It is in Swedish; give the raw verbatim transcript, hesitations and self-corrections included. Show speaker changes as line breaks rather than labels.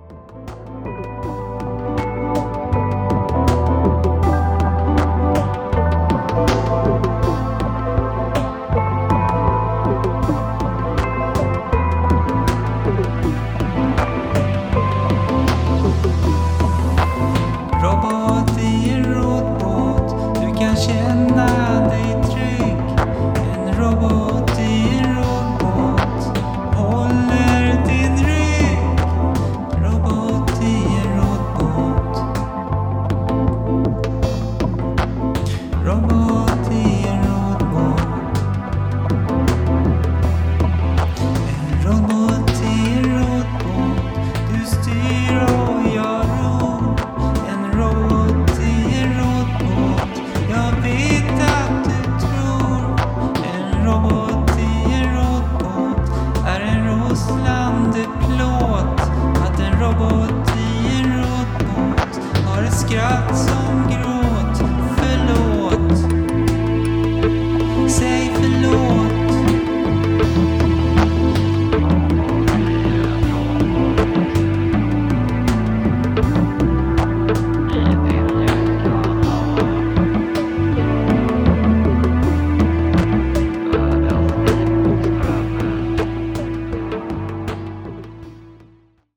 Robot i en robot, du kan känna dig trygg. En robot i en robot håller din rygg. Robot i en robot. Robot i en robot. En robot i en robot, du styr och jag ror. En robot i en robot, jag vet att du tror. En robot i en robot är en roslande plåt. Att en robot